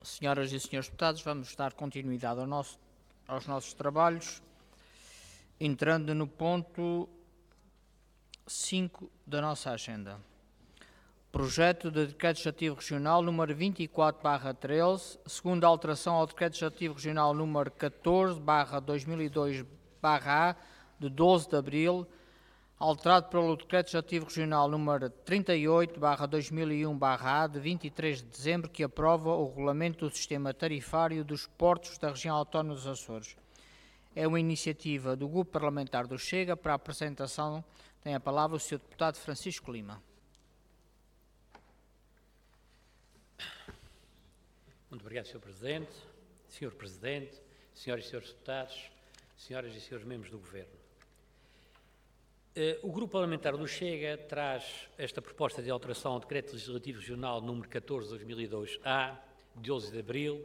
Senhoras e senhores deputados, vamos dar continuidade aos nossos trabalhos, entrando no ponto 5 da nossa agenda. Projeto de Decreto Legislativo Regional número 24/13, segunda alteração ao Decreto Legislativo Regional número 14/2002/A, de 12 de abril, alterado pelo Decreto Legislativo Regional número 38/2001/A, de 23 de dezembro, que aprova o regulamento do sistema tarifário dos portos da região autónoma dos Açores. É uma iniciativa do Grupo Parlamentar do Chega. Para a apresentação tem a palavra o Sr. Deputado Francisco Lima. Muito obrigado, Sr. Presidente. Sr. Presidente, Senhoras e Senhores Deputados, Senhoras e Senhores Membros do Governo. O Grupo Parlamentar do Chega traz esta proposta de alteração ao Decreto Legislativo Regional número 14/2002/A, de 11 de abril,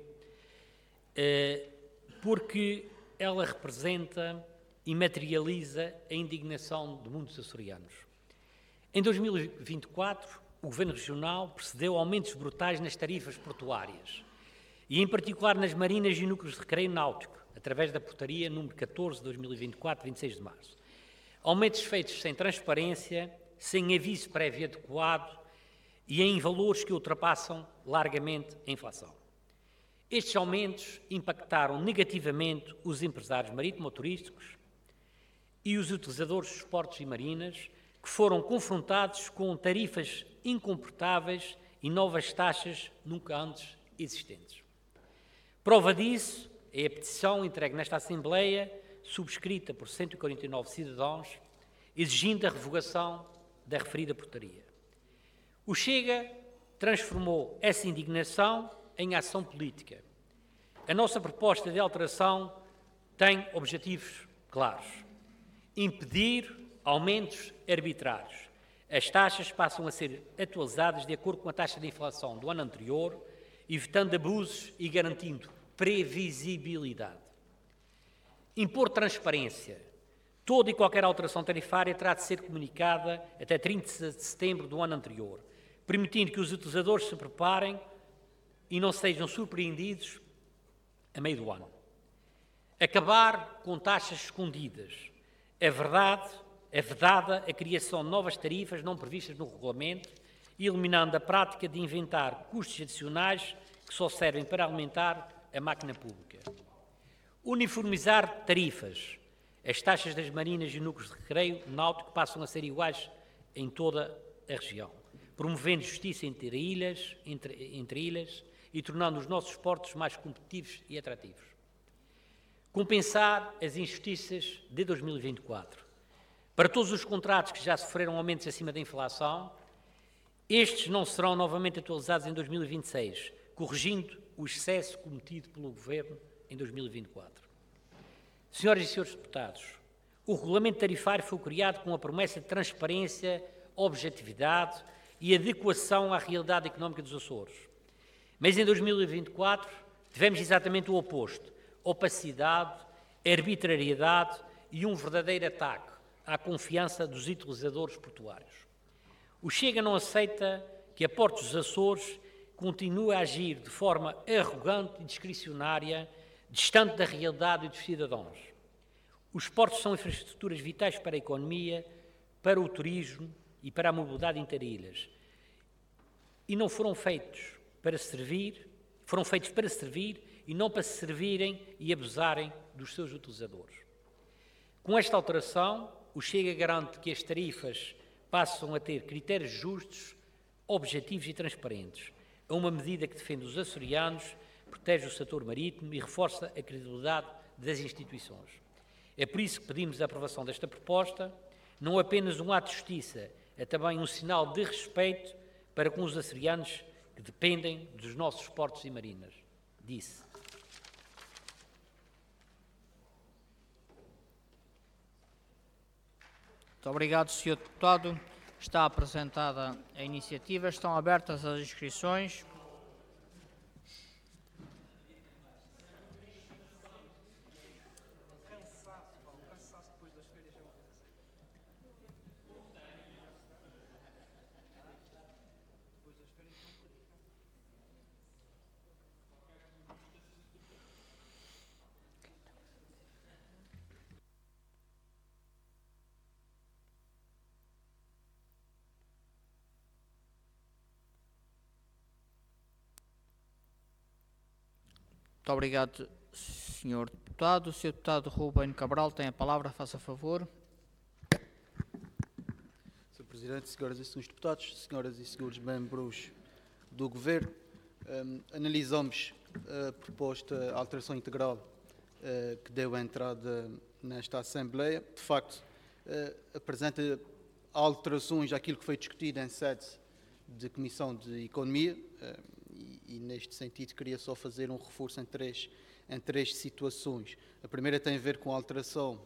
porque ela representa e materializa a indignação de muitos açorianos. Em 2024, o Governo Regional procedeu a aumentos brutais nas tarifas portuárias e, em particular, nas marinas e núcleos de recreio náutico, através da Portaria número 14/2024, 26 de março. Aumentos feitos sem transparência, sem aviso prévio adequado e em valores que ultrapassam largamente a inflação. Estes aumentos impactaram negativamente os empresários marítimo-turísticos e os utilizadores dos portos e marinas, que foram confrontados com tarifas incomportáveis e novas taxas nunca antes existentes. Prova disso é a petição entregue nesta Assembleia, subscrita por 149 cidadãos, exigindo a revogação da referida portaria. O Chega transformou essa indignação em ação política. A nossa proposta de alteração tem objetivos claros: impedir aumentos arbitrários. As taxas passam a ser atualizadas de acordo com a taxa de inflação do ano anterior, evitando abusos e garantindo previsibilidade. Impor transparência. Toda e qualquer alteração tarifária terá de ser comunicada até 30 de setembro do ano anterior, permitindo que os utilizadores se preparem e não sejam surpreendidos a meio do ano. Acabar com taxas escondidas. É vedada a criação de novas tarifas não previstas no regulamento, eliminando a prática de inventar custos adicionais que só servem para alimentar a máquina pública. Uniformizar tarifas. As taxas das marinas e núcleos de recreio náutico passam a ser iguais em toda a região, promovendo justiça entre ilhas e tornando os nossos portos mais competitivos e atrativos. Compensar as injustiças de 2024. Para todos os contratos que já sofreram aumentos acima da inflação, estes não serão novamente atualizados em 2026, corrigindo o excesso cometido pelo Governo em 2024. Senhoras e senhores deputados, o regulamento tarifário foi criado com a promessa de transparência, objetividade e adequação à realidade económica dos Açores. Mas em 2024 tivemos exatamente o oposto: opacidade, arbitrariedade e um verdadeiro ataque à confiança dos utilizadores portuários. O Chega não aceita que a Portos dos Açores continue a agir de forma arrogante e discricionária, distante da realidade e dos cidadãos. Os portos são infraestruturas vitais para a economia, para o turismo e para a mobilidade interilhas. E não foram feitos para servir, foram feitos para servir e não para se servirem e abusarem dos seus utilizadores. Com esta alteração, o Chega garante que as tarifas passam a ter critérios justos, objetivos e transparentes. É uma medida que defende os açorianos, protege o setor marítimo e reforça a credibilidade das instituições. É por isso que pedimos a aprovação desta proposta, não apenas um ato de justiça, é também um sinal de respeito para com os açorianos que dependem dos nossos portos e marinas. Disse. Muito obrigado, Sr. Deputado. Está apresentada a iniciativa. Estão abertas as inscrições. Muito obrigado, Sr. Deputado. O Sr. Deputado Rubem Cabral tem a palavra, faça favor. Sr. Presidente, senhoras e senhores deputados, senhoras e senhores membros do Governo, analisamos a proposta de alteração integral que deu entrada nesta Assembleia. De facto, apresenta alterações àquilo que foi discutido em sede de Comissão de Economia e neste sentido queria só fazer um reforço em três situações. A primeira tem a ver com a alteração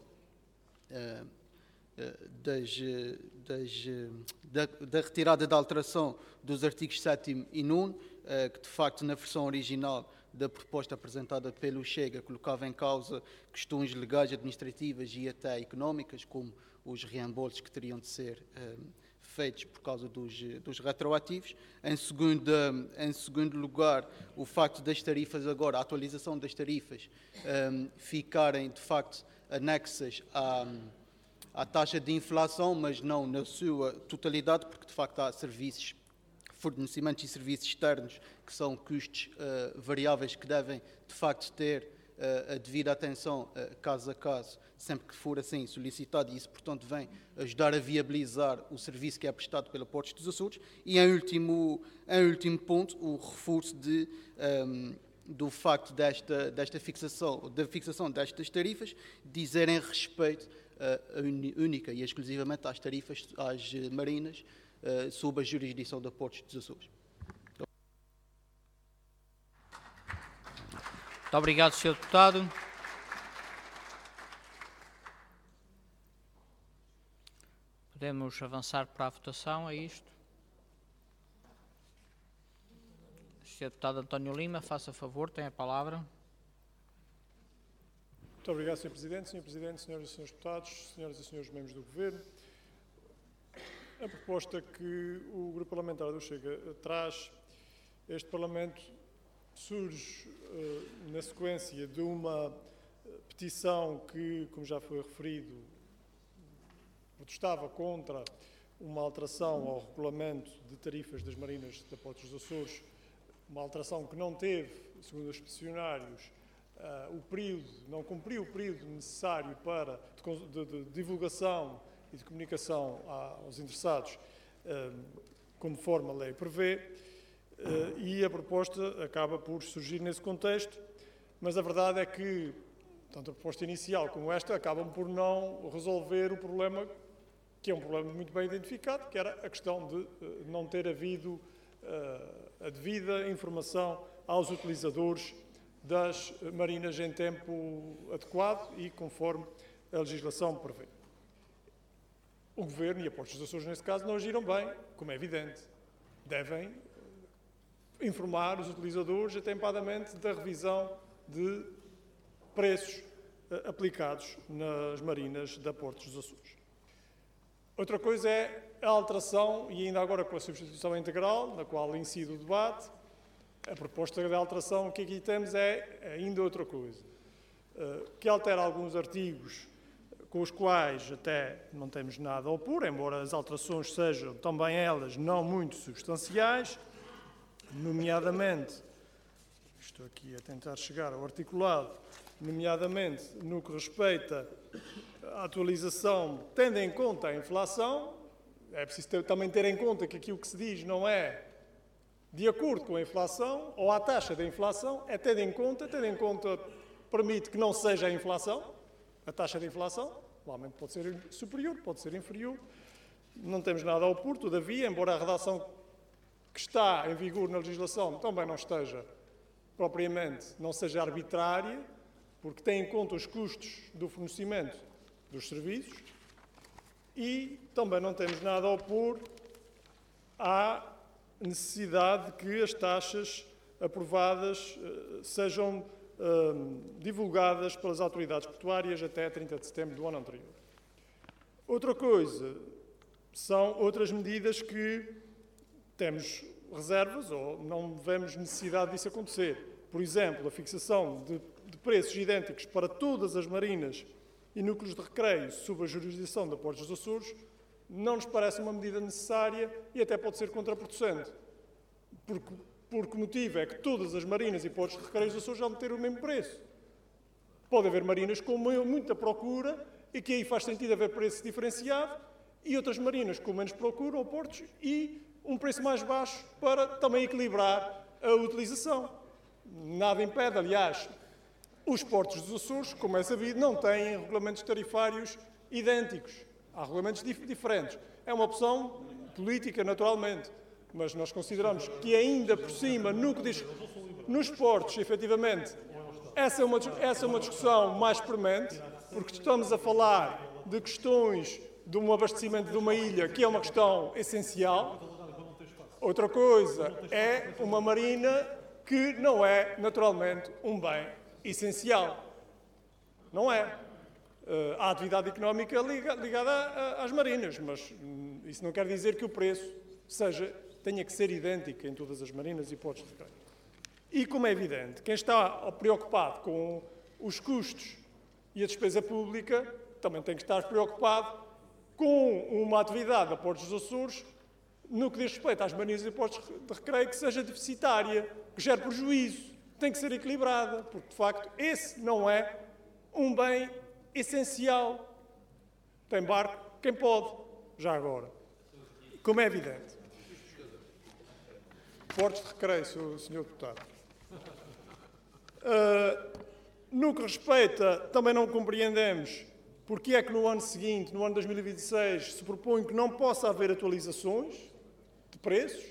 da retirada da alteração dos artigos 7º e 9º, que de facto na versão original da proposta apresentada pelo Chega colocava em causa questões legais, administrativas e até económicas, como os reembolsos que teriam de ser feitos por causa dos retroativos. Em segundo lugar, o facto das tarifas agora, a atualização das tarifas, ficarem de facto anexas à taxa de inflação, mas não na sua totalidade, porque de facto há serviços, fornecimentos e serviços externos que são custos variáveis que devem de facto ter a devida atenção caso a caso, sempre que for assim solicitado, e isso portanto vem ajudar a viabilizar o serviço que é prestado pela Portos dos Açores. E em último ponto, o reforço do facto da fixação destas tarifas dizerem respeito única e exclusivamente às tarifas às marinas sob a jurisdição da Portos dos Açores. Muito obrigado, Sr. Deputado. Podemos avançar para a votação, é isto? Sr. Deputado António Lima, faça favor, tem a palavra. Muito obrigado, Sr. Presidente. Sr. Presidente, senhoras e senhores deputados, senhoras e senhores membros do Governo, a proposta que o Grupo Parlamentar do Chega traz a este Parlamento surge na sequência de uma petição que, como já foi referido, protestava contra uma alteração ao regulamento de tarifas das marinas da Portos dos Açores, uma alteração que não teve, segundo os peticionários, não cumpriu o período necessário para de divulgação e de comunicação aos interessados, conforme a lei prevê, e a proposta acaba por surgir nesse contexto, mas a verdade é que tanto a proposta inicial como esta acabam por não resolver o problema, que é um problema muito bem identificado, que era a questão de não ter havido a devida informação aos utilizadores das marinas em tempo adequado e conforme a legislação prevê. O Governo e a Portos dos Açores, nesse caso, não agiram bem, como é evidente. Devem informar os utilizadores atempadamente da revisão de preços aplicados nas marinas da Portos dos Açores. Outra coisa é a alteração, e ainda agora com a substituição integral, na qual incide o debate, a proposta de alteração que aqui temos é ainda outra coisa, que altera alguns artigos com os quais até não temos nada a opor, embora as alterações sejam também elas não muito substanciais, nomeadamente, estou aqui a tentar chegar ao articulado, nomeadamente no que respeita à atualização, tendo em conta a inflação. É preciso também ter em conta que aquilo que se diz não é de acordo com a inflação ou a taxa da inflação, é tendo em conta permite que não seja a inflação, a taxa de inflação, provavelmente pode ser superior, pode ser inferior, não temos nada a opor, todavia, embora a redação que está em vigor na legislação também não esteja propriamente, não seja arbitrária, porque tem em conta os custos do fornecimento dos serviços e também não temos nada a opor à necessidade de que as taxas aprovadas sejam divulgadas pelas autoridades portuárias até 30 de setembro do ano anterior. Outra coisa são outras medidas que temos reservas ou não vemos necessidade disso acontecer. Por exemplo, a fixação de preços idênticos para todas as marinas e núcleos de recreio sob a jurisdição da Portos dos Açores não nos parece uma medida necessária e até pode ser contraproducente, porque Por que motivo é que todas as marinas e portos de recreio dos Açores vão ter o mesmo preço? Pode haver marinas com muita procura e que aí faz sentido haver preço diferenciado e outras marinas com menos procura ou portos e um preço mais baixo para também equilibrar a utilização. Nada impede, aliás, os portos dos Açores, como é sabido, não têm regulamentos tarifários idênticos. Há regulamentos diferentes. É uma opção política, naturalmente, mas nós consideramos que ainda por cima, no que diz nos portos, efetivamente, essa é uma discussão mais premente, porque estamos a falar de questões de um abastecimento de uma ilha, que é uma questão essencial. Outra coisa é uma marina que não é, naturalmente, um bem essencial. Não é. Há atividade económica ligada às marinas, mas isso não quer dizer que o preço tenha que ser idêntico em todas as marinas e portos de recreio. E, como é evidente, quem está preocupado com os custos e a despesa pública também tem que estar preocupado com uma atividade a Portos dos Açores, no que diz respeito às marinas e portos de recreio, que seja deficitária, que gere prejuízo, tem que ser equilibrada, porque, de facto, esse não é um bem essencial. Tem barco quem pode, já agora. Como é evidente. Portos de recreio, Sr. Deputado. No que respeita, também não compreendemos porque é que no ano seguinte, no ano 2026, se propõe que não possa haver atualizações de preços.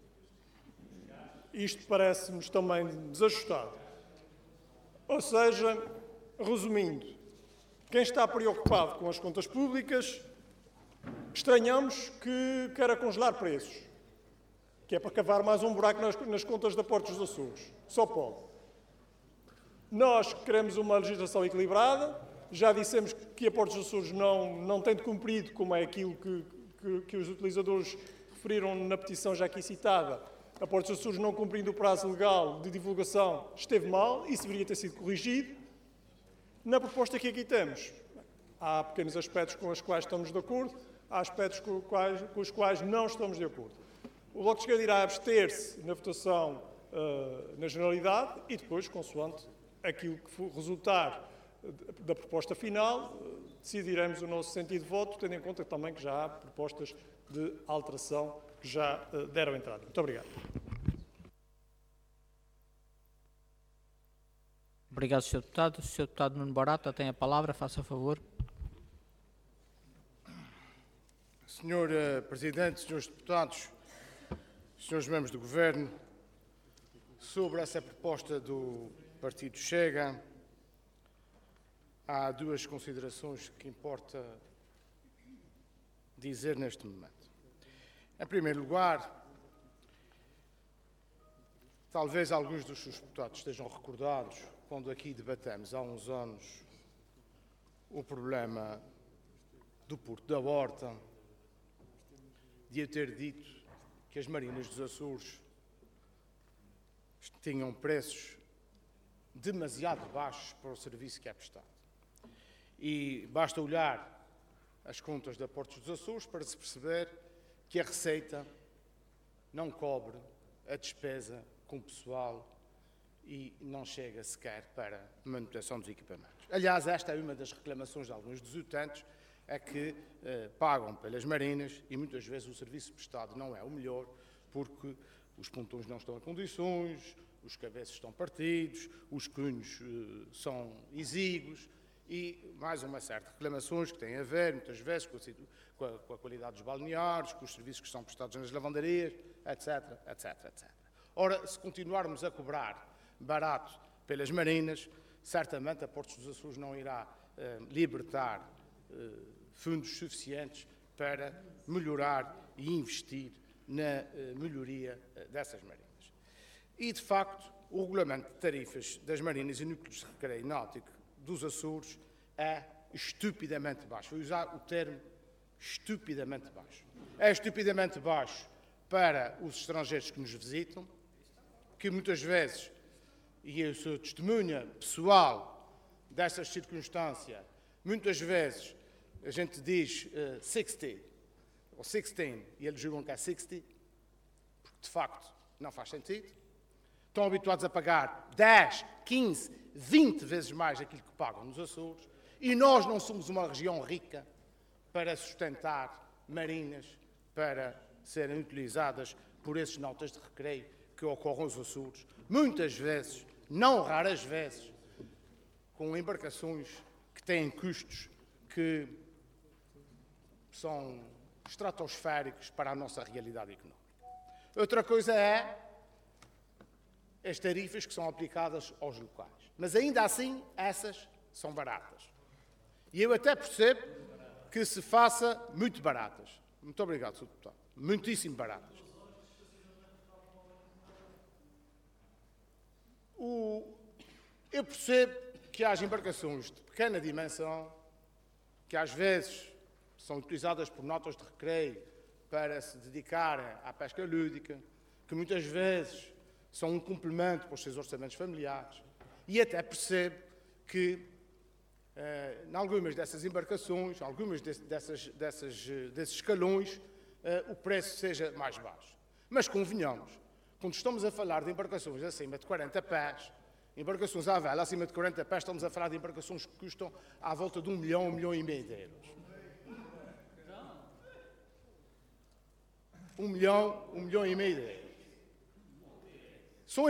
Isto parece-nos também desajustado. Ou seja, resumindo, quem está preocupado com as contas públicas, estranhamos que queira congelar preços, que é para cavar mais um buraco nas contas da Portos dos Açores. Só pode. Nós queremos uma legislação equilibrada. Já dissemos que a Portos dos Açores não tem cumprido, como é aquilo que os utilizadores referiram na petição já aqui citada. A Portos dos Açores, não cumprindo o prazo legal de divulgação, esteve mal. Isso deveria ter sido corrigido. Na proposta que aqui temos, há pequenos aspectos com os quais estamos de acordo, há aspectos com os quais não estamos de acordo. O Bloco de Esquerda irá abster-se na votação na generalidade e depois, consoante aquilo que for resultar da proposta final, decidiremos o nosso sentido de voto, tendo em conta também que já há propostas de alteração que já deram entrada. Muito obrigado. Obrigado, Sr. Deputado. O Sr. Deputado Nuno Barata tem a palavra, faça favor. Sr. Presidente, Srs. Deputados, Srs. Membros do Governo, sobre essa proposta do Partido Chega, há duas considerações que importa dizer neste momento. Em primeiro lugar, talvez alguns dos seus deputados estejam recordados quando aqui debatemos há uns anos o problema do Porto da Horta, de eu ter dito que as marinas dos Açores tinham preços demasiado baixos para o serviço que é prestado. E basta olhar as contas da Portos dos Açores para se perceber que a receita não cobre a despesa com o pessoal e não chega sequer para a manutenção dos equipamentos. Aliás, esta é uma das reclamações de alguns dos utentes, é que pagam pelas marinas e muitas vezes o serviço prestado não é o melhor porque os pontões não estão em condições, os cabeços estão partidos, os cunhos são exíguos e mais uma série de reclamações que têm a ver, muitas vezes, com a qualidade dos balneários, com os serviços que são prestados nas lavanderias, etc, etc, etc. Ora, se continuarmos a cobrar barato pelas marinas, certamente a Portos dos Açores não irá libertar fundos suficientes para melhorar e investir na melhoria dessas marinas. E, de facto, o regulamento de tarifas das marinas e núcleos de recreio náutico dos Açores é estupidamente baixo. Vou usar o termo estupidamente baixo. É estupidamente baixo para os estrangeiros que nos visitam, que muitas vezes, e eu sou testemunha pessoal dessas circunstâncias, muitas vezes a gente diz 60 ou 16 e eles julgam que é 60, porque de facto não faz sentido. estão habituados a pagar 10, 15, 20 vezes mais aquilo que pagam nos Açores, e nós não somos uma região rica para sustentar marinas para serem utilizadas por esses nautas de recreio que ocorrem aos Açores, muitas vezes, não raras vezes, com embarcações que têm custos que são estratosféricos para a nossa realidade económica. Outra coisa é as tarifas que são aplicadas aos locais. Mas ainda assim, essas são baratas. E eu até percebo que se faça muito baratas. Muito obrigado, Sr. Deputado. Muitíssimo baratas. Eu percebo que há embarcações de pequena dimensão que às vezes são utilizadas por nautas de recreio para se dedicarem à pesca lúdica, que muitas vezes são um complemento para os seus orçamentos familiares. E até percebo que, em algumas dessas embarcações, algumas desses escalões, o preço seja mais baixo. Mas convenhamos, quando estamos a falar de embarcações acima de 40 pés, embarcações à vela acima de 40 pés, estamos a falar de embarcações que custam à volta de 1 milhão, 1 milhão e meio de euros. 1 milhão, 1 milhão e meio de euros. São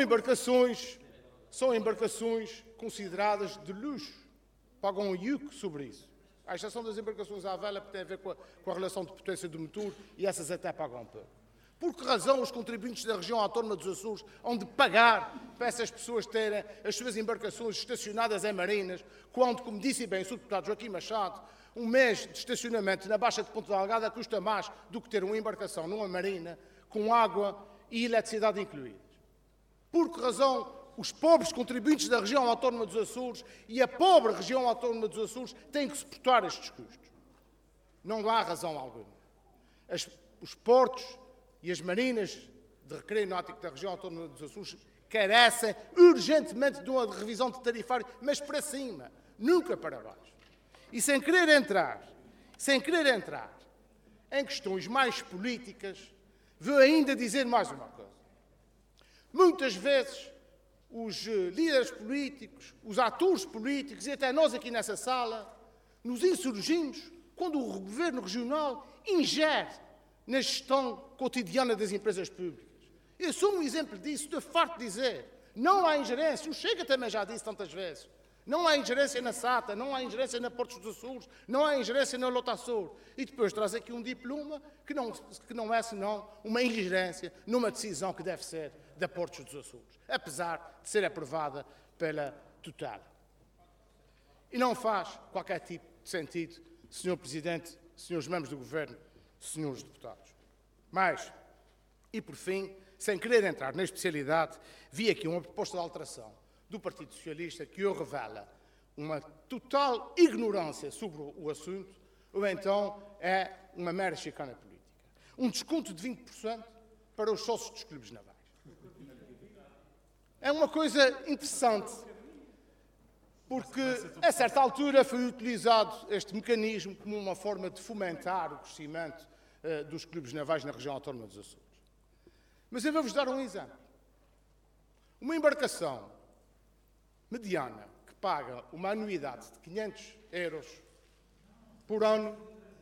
embarcações consideradas de luxo. Pagam um IUC sobre isso. À exceção das embarcações à vela, que tem a ver com a relação de potência do motor, e essas até pagam pouco. Por que razão os contribuintes da região autónoma dos Açores hão de pagar para essas pessoas terem as suas embarcações estacionadas em marinas, quando, como disse bem o Sr. Deputado Joaquim Machado, um mês de estacionamento na Baixa de Ponta Delgada custa mais do que ter uma embarcação numa marina com água e eletricidade incluídas? Por que razão os pobres contribuintes da região autónoma dos Açores e a pobre região autónoma dos Açores têm que suportar estes custos? Não há razão alguma. Os portos e as marinas de recreio náutico da região autónoma dos Açores carecem urgentemente de uma revisão de tarifário, mas para cima, nunca para baixo. E sem querer entrar em questões mais políticas, vou ainda dizer mais uma coisa. Muitas vezes os líderes políticos, os atores políticos e até nós aqui nessa sala nos insurgimos quando o governo regional ingere na gestão cotidiana das empresas públicas. Eu sou um exemplo disso, estou farto de dizer. Não há ingerência, o Chega também já disse tantas vezes. Não há ingerência na SATA, não há ingerência na Portos dos Açores, não há ingerência na Lotaçor. E depois traz aqui um diploma que não é senão uma ingerência numa decisão que deve ser da Portos dos Açores, apesar de ser aprovada pela Total. E não faz qualquer tipo de sentido, Sr. Presidente, Srs. Membros do Governo, Srs. Deputados. Mas, e por fim, sem querer entrar na especialidade, vi aqui uma proposta de alteração do Partido Socialista que ou revela uma total ignorância sobre o assunto, ou então é uma mera chicana política. Um desconto de 20% para os sócios dos clubes navais. É uma coisa interessante, porque a certa altura foi utilizado este mecanismo como uma forma de fomentar o crescimento dos clubes navais na região autónoma dos Açores. Mas eu vou-vos dar um exemplo. Uma embarcação mediana que paga uma anuidade de 500 euros por ano,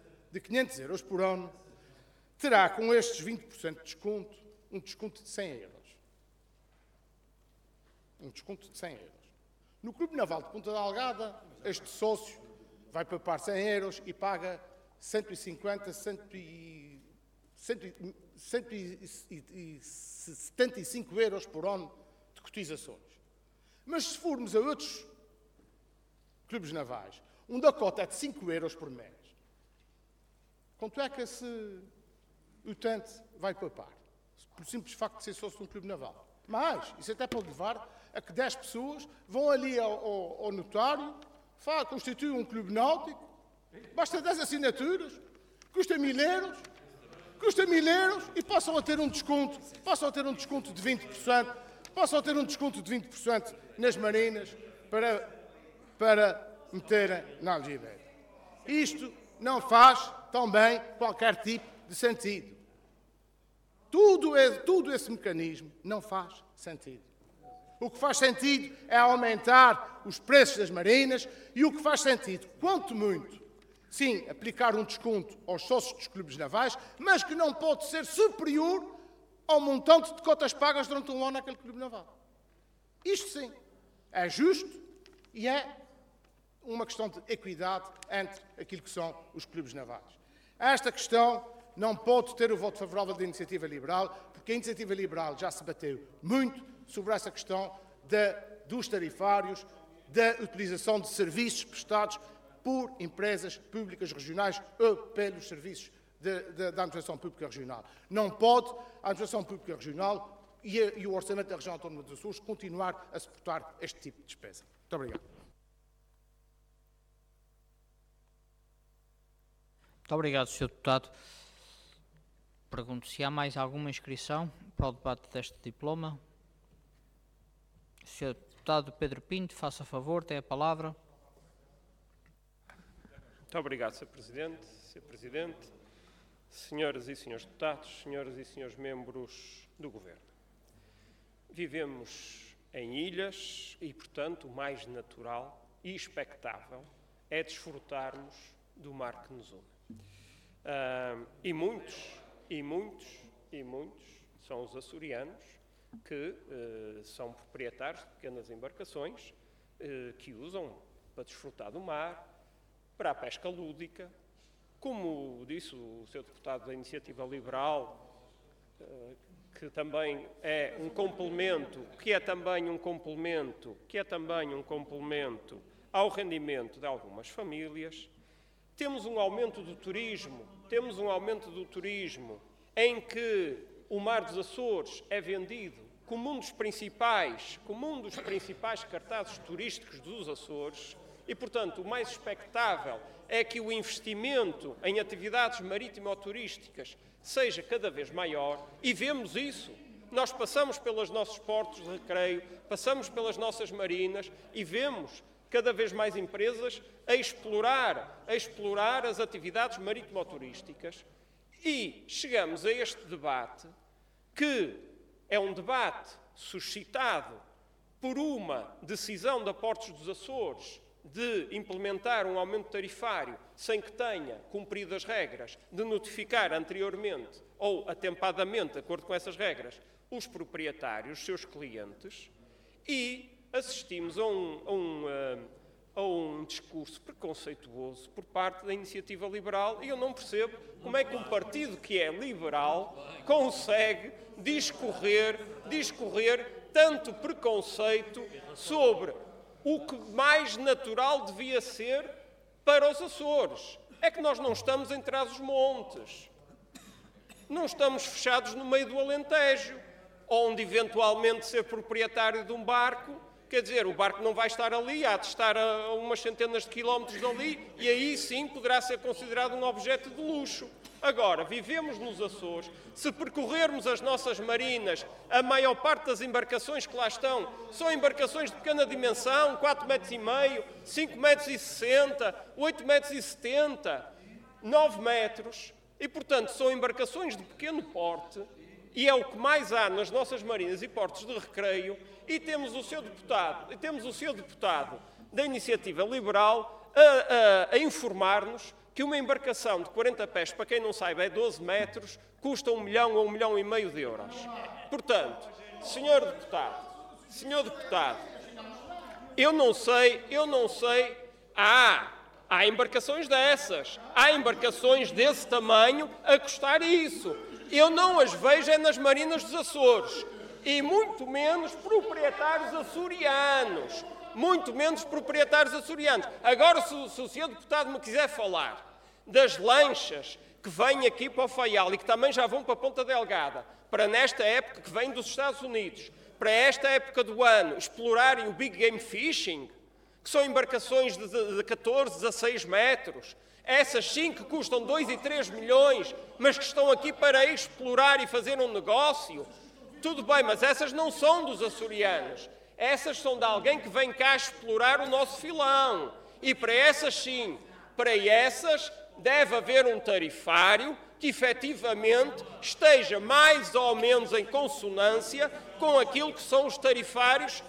terá com estes 20% de desconto, um desconto de 100 euros. Um desconto de 100 euros. No Clube Naval de Ponta Delgada, este sócio vai poupar 100 euros e paga 175 euros por ano de cotizações. Mas se formos a outros clubes navais, onde a cota é de 5 euros por mês, quanto é que esse utente vai poupar? Por simples facto de ser sócio de um clube naval. Mas isso até pode levar a que 10 pessoas vão ali ao notário, constituem um clube náutico, basta 10 assinaturas, custa 1.000 euros e passam a ter um desconto de 20%, nas marinas para meterem na algibeira. Isto não faz também qualquer tipo de sentido. Tudo esse mecanismo não faz sentido. O que faz sentido é aumentar os preços das marinas e o que faz sentido, quanto muito, sim, aplicar um desconto aos sócios dos clubes navais, mas que não pode ser superior ao montante de cotas pagas durante um ano naquele clube naval. Isto sim, é justo e é uma questão de equidade entre aquilo que são os clubes navais. Esta questão não pode ter o voto favorável da Iniciativa Liberal, porque a Iniciativa Liberal já se bateu muito sobre essa questão dos tarifários, da utilização de serviços prestados por empresas públicas regionais ou pelos serviços da administração pública regional. Não pode a administração pública regional e o orçamento da região autónoma dos Açores continuar a suportar este tipo de despesa. Muito obrigado. Muito obrigado, Sr. Deputado. Pergunto se há mais alguma inscrição para o debate deste diploma. Sr. Deputado Pedro Pinto, faça favor, tem a palavra. Muito obrigado, Sr. Presidente. Sr. Presidente, senhoras e senhores deputados, senhoras e senhores membros do Governo. Vivemos em ilhas e, portanto, o mais natural e expectável é desfrutarmos do mar que nos une. E muitos são os açorianos que são proprietários de pequenas embarcações que usam para desfrutar do mar, para a pesca lúdica, como disse o Sr. Deputado da Iniciativa Liberal, que também é um complemento, ao rendimento de algumas famílias. Temos um aumento do turismo em que o Mar dos Açores é vendido como um dos principais cartazes turísticos dos Açores e, portanto, o mais expectável é que o investimento em atividades marítimo-turísticas seja cada vez maior e vemos isso. Nós passamos pelos nossos portos de recreio, passamos pelas nossas marinas e vemos cada vez mais empresas a explorar as atividades marítimo-turísticas e chegamos a este debate, que é um debate suscitado por uma decisão da Portos dos Açores de implementar um aumento tarifário sem que tenha cumprido as regras, de notificar anteriormente ou atempadamente, de acordo com essas regras, os proprietários, os seus clientes, e assistimos a um discurso preconceituoso por parte da Iniciativa Liberal, e eu não percebo como é que um partido que é liberal consegue discorrer tanto preconceito sobre o que mais natural devia ser para os Açores. É que nós não estamos em Trás-os-Montes, não estamos fechados no meio do Alentejo, onde eventualmente ser proprietário de um barco, quer dizer, o barco não vai estar ali, há de estar a umas centenas de quilómetros dali, e aí sim poderá ser considerado um objeto de luxo. Agora, vivemos nos Açores, se percorrermos as nossas marinas, a maior parte das embarcações que lá estão são embarcações de pequena dimensão, 4,5 metros, 5,60 metros, 8,70 metros, 9 metros, e portanto são embarcações de pequeno porte, e é o que mais há nas nossas marinas e portos de recreio, e temos o seu deputado da Iniciativa Liberal a informar-nos que uma embarcação de 40 pés, para quem não saiba, é 12 metros, custa 1 milhão ou 1,5 milhão de euros. Portanto, senhor deputado, eu não sei, há embarcações dessas, há embarcações desse tamanho a custar isso. Eu não as vejo nas marinas dos Açores, e muito menos proprietários açorianos. Agora, se o senhor deputado me quiser falar das lanchas que vêm aqui para o Faial e que também já vão para a Ponta Delgada, para nesta época que vêm dos Estados Unidos, para esta época do ano, explorarem o Big Game Fishing, que são embarcações de 14, 16 metros, essas sim que custam 2 e 3 milhões, mas que estão aqui para explorar e fazer um negócio, tudo bem, mas essas não são dos açorianos. Essas são de alguém que vem cá explorar o nosso filão. E para essas sim, deve haver um tarifário que efetivamente esteja mais ou menos em consonância com aquilo que são os tarifários,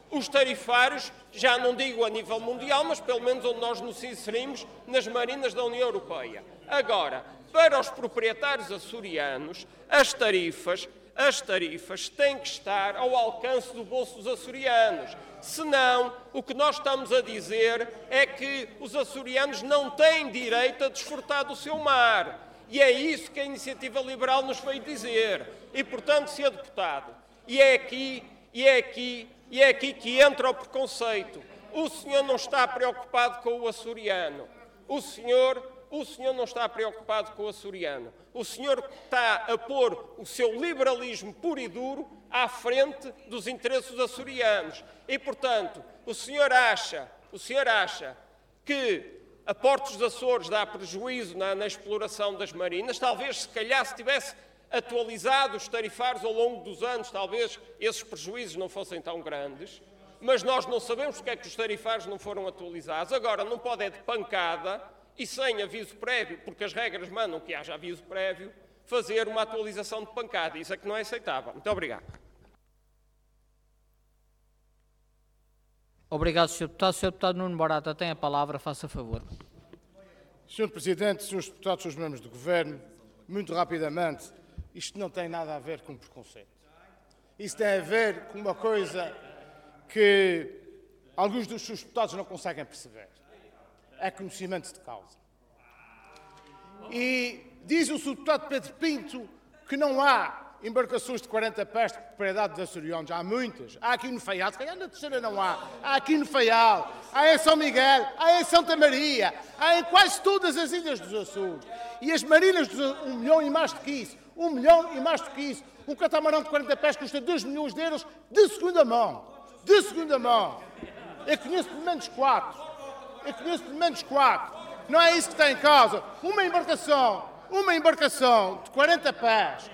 já não digo a nível mundial, mas pelo menos onde nós nos inserimos nas marinas da União Europeia. Agora, para os proprietários açorianos, as tarifas têm que estar ao alcance do bolso dos açorianos. Senão, o que nós estamos a dizer é que os açorianos não têm direito a desfrutar do seu mar. E é isso que a Iniciativa Liberal nos veio dizer. E, portanto, Sr. Deputado, e é aqui que entra o preconceito. O senhor não está preocupado com o açoriano. O senhor não está preocupado com o açoriano. O senhor está a pôr o seu liberalismo puro e duro à frente dos interesses dos açorianos. E, portanto, o senhor acha que a Portos dos Açores dá prejuízo na exploração das marinas? Talvez, se calhar, se tivesse atualizado os tarifários ao longo dos anos, talvez esses prejuízos não fossem tão grandes. Mas nós não sabemos porque é que os tarifários não foram atualizados. Agora, não pode de pancada e sem aviso prévio, porque as regras mandam que haja aviso prévio, fazer uma atualização de pancada. Isso é que não é aceitável. Muito obrigado. Obrigado, Sr. Deputado. Sr. Deputado Nuno Barata tem a palavra. Faça favor. Sr. Presidente, Srs. Deputados, Srs. Membros do Governo, muito rapidamente, isto não tem nada a ver com preconceito. Isso tem a ver com uma coisa que alguns dos seus deputados não conseguem perceber. É conhecimento de causa. E diz o Sr. Deputado Pedro Pinto que não há embarcações de 40 pés de propriedade dos açorianos. Há muitas. Há aqui no Faial, se calhar na Terceira não há. Há aqui no Faial, há em São Miguel, há em Santa Maria, há em quase todas as ilhas dos Açores. E as marinas de 1 milhão e mais do que isso. 1 milhão e mais do que isso. Um catamarão de 40 pés custa 2 milhões de euros de segunda mão. De segunda mão. Eu conheço pelo menos 4. Não é isso que está em causa. Uma embarcação de 40 pés,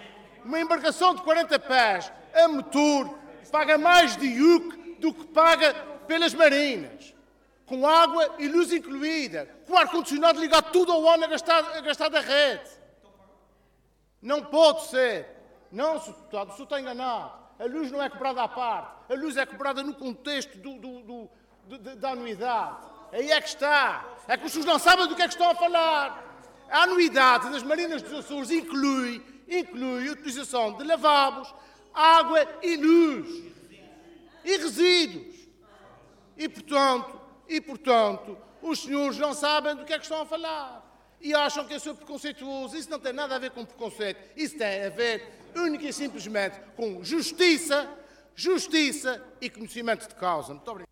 a motor, paga mais de IUC do que paga pelas marinas. Com água e luz incluída. Com ar-condicionado ligado tudo ao ano a gastar da rede. Não pode ser. Não, Sr. Deputado, o senhor está enganado. A luz não é cobrada à parte. A luz é cobrada no contexto da anuidade. Aí é que está. É que os senhores não sabem do que é que estão a falar. A anuidade das marinas dos Açores inclui a utilização de lavabos, água e luz. E resíduos. E, portanto, os senhores não sabem do que é que estão a falar. E acham que eu sou preconceituoso. Isso não tem nada a ver com preconceito. Isso tem a ver, única e simplesmente, com justiça e conhecimento de causa. Muito obrigado.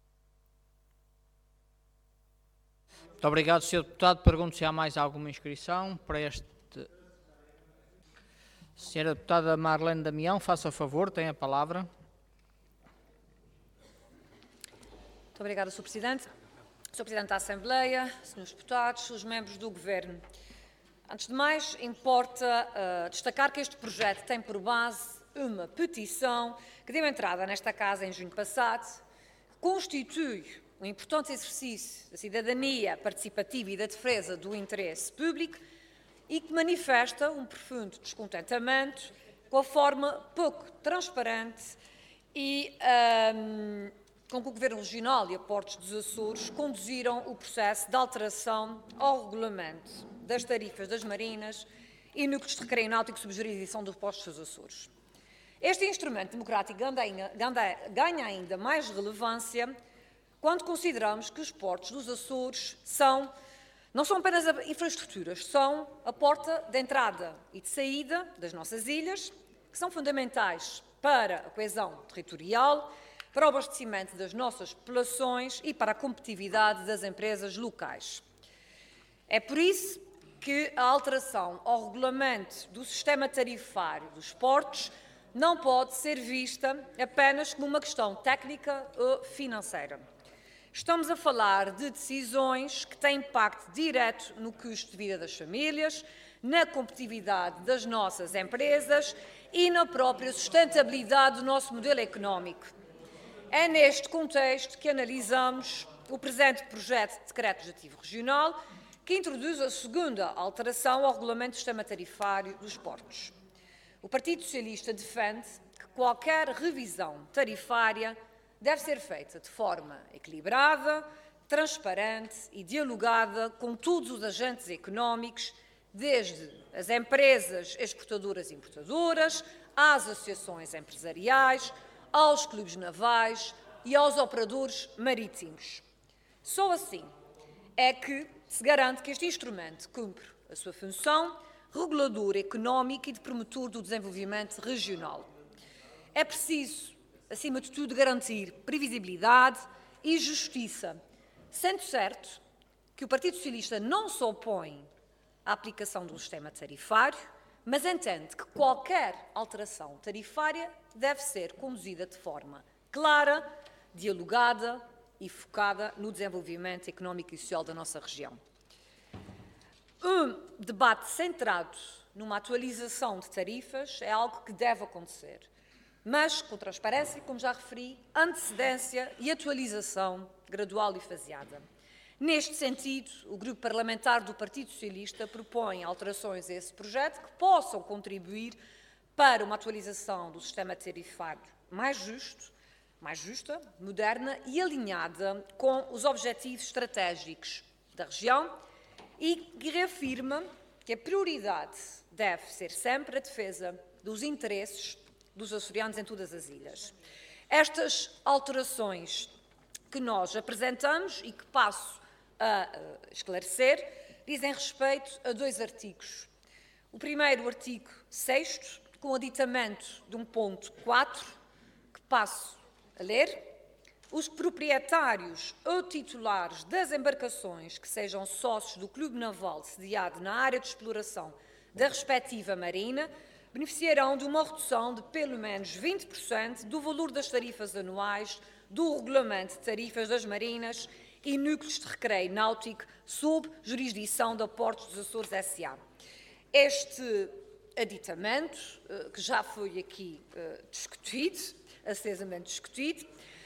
Muito obrigado, Sr. Deputado. Pergunto se há mais alguma inscrição para este... Sra. Deputada Marlene Damião, faça favor, tem a palavra. Muito obrigada, Sr. Presidente. Sr. Presidente da Assembleia, Srs. Deputados, os membros do Governo. Antes de mais, importa destacar que este projeto tem por base uma petição que deu entrada nesta Casa em junho passado, constitui um importante exercício da cidadania participativa e da defesa do interesse público e que manifesta um profundo descontentamento com a forma pouco transparente e com que o Governo Regional e a Portos dos Açores conduziram o processo de alteração ao regulamento das tarifas das marinas e núcleos de recreio náutico sob jurisdição dos Portos dos Açores. Este instrumento democrático ganha ainda mais relevância quando consideramos que os portos dos Açores não são apenas infraestruturas, são a porta de entrada e de saída das nossas ilhas, que são fundamentais para a coesão territorial, para o abastecimento das nossas populações e para a competitividade das empresas locais. É por isso que a alteração ao regulamento do sistema tarifário dos portos não pode ser vista apenas como uma questão técnica ou financeira. Estamos a falar de decisões que têm impacto direto no custo de vida das famílias, na competitividade das nossas empresas e na própria sustentabilidade do nosso modelo económico. É neste contexto que analisamos o presente projeto de decreto legislativo regional, que introduz a segunda alteração ao regulamento do sistema tarifário dos portos. O Partido Socialista defende que qualquer revisão tarifária deve ser feita de forma equilibrada, transparente e dialogada com todos os agentes económicos, desde as empresas exportadoras e importadoras, às associações empresariais, aos clubes navais e aos operadores marítimos. Só assim é que se garante que este instrumento cumpre a sua função reguladora económica e de promotor do desenvolvimento regional. É preciso, acima de tudo, garantir previsibilidade e justiça, sendo certo que o Partido Socialista não se opõe à aplicação do sistema tarifário, mas entende que qualquer alteração tarifária deve ser conduzida de forma clara, dialogada e focada no desenvolvimento económico e social da nossa região. Um debate centrado numa atualização de tarifas é algo que deve acontecer, mas com transparência, como já referi, antecedência e atualização gradual e faseada. Neste sentido, o Grupo Parlamentar do Partido Socialista propõe alterações a esse projeto que possam contribuir para uma atualização do sistema tarifário mais justa, moderna e alinhada com os objetivos estratégicos da região e que reafirma que a prioridade deve ser sempre a defesa dos interesses dos açorianos em todas as ilhas. Estas alterações que nós apresentamos e que passo a esclarecer dizem respeito a 2 artigos. O primeiro, o artigo 6º, com o aditamento de um ponto 4, que passo a ler. Os proprietários ou titulares das embarcações que sejam sócios do Clube Naval sediado na área de exploração da respectiva marina beneficiarão de uma redução de pelo menos 20% do valor das tarifas anuais do Regulamento de Tarifas das Marinas e Núcleos de Recreio Náutico sob jurisdição da Portos dos Açores S.A. Este aditamento, que já foi aqui discutido, acesamente discutido,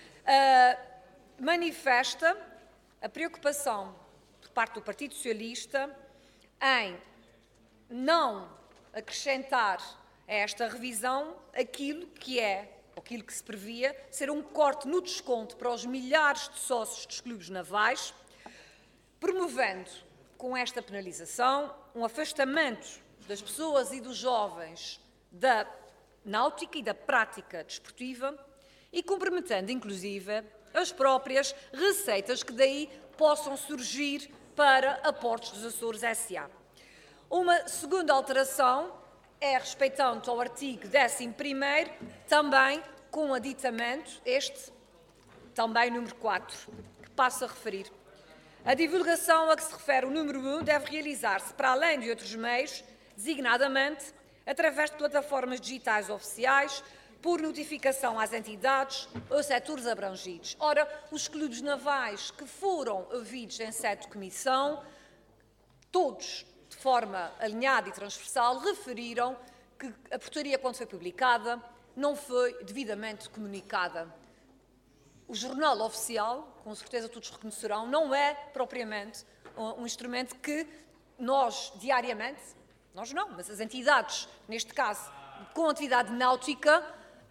manifesta a preocupação por parte do Partido Socialista em não acrescentar a esta revisão aquilo que se previa ser um corte no desconto para os milhares de sócios dos clubes navais, promovendo com esta penalização um afastamento das pessoas e dos jovens da náutica e da prática desportiva e comprometendo, inclusive, as próprias receitas que daí possam surgir para a Portos dos Açores S.A. Uma segunda alteração é respeitando ao artigo 11º, também com aditamento, este também número 4, que passo a referir. A divulgação a que se refere o número 1 deve realizar-se para além de outros meios, designadamente através de plataformas digitais oficiais, por notificação às entidades ou setores abrangidos. Ora, os clubes navais que foram ouvidos em sede de comissão, todos de forma alinhada e transversal, referiram que a portaria, quando foi publicada, não foi devidamente comunicada. O jornal oficial, com certeza todos reconhecerão, não é propriamente um instrumento que nós, diariamente, nós não, mas as entidades, neste caso, com atividade náutica,